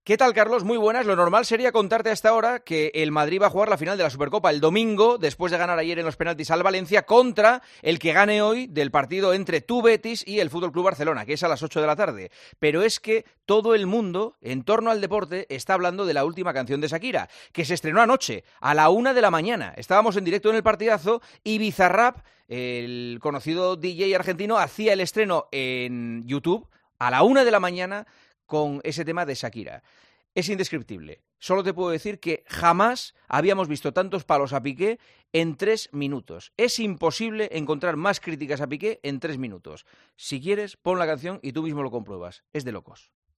¿Qué tal, Carlos? Muy buenas. Lo normal sería contarte a esta hora que el Madrid va a jugar la final de la Supercopa el domingo, después de ganar ayer en los penaltis al Valencia, contra el que gane hoy del partido entre tu Betis y el Fútbol Club Barcelona, que es a las 8 de la tarde. Pero es que todo el mundo, en torno al deporte, está hablando de la última canción de Shakira, que se estrenó anoche, a la 1 de la mañana. Estábamos en directo en el partidazo y Bizarrap, el conocido DJ argentino, hacía el estreno en YouTube a la 1 de la mañana con ese tema de Shakira. Es indescriptible. Solo te puedo decir que jamás habíamos visto tantos palos a Piqué en 3 minutos. Es imposible encontrar más críticas a Piqué en 3 minutos. Si quieres, pon la canción y tú mismo lo compruebas. Es de locos.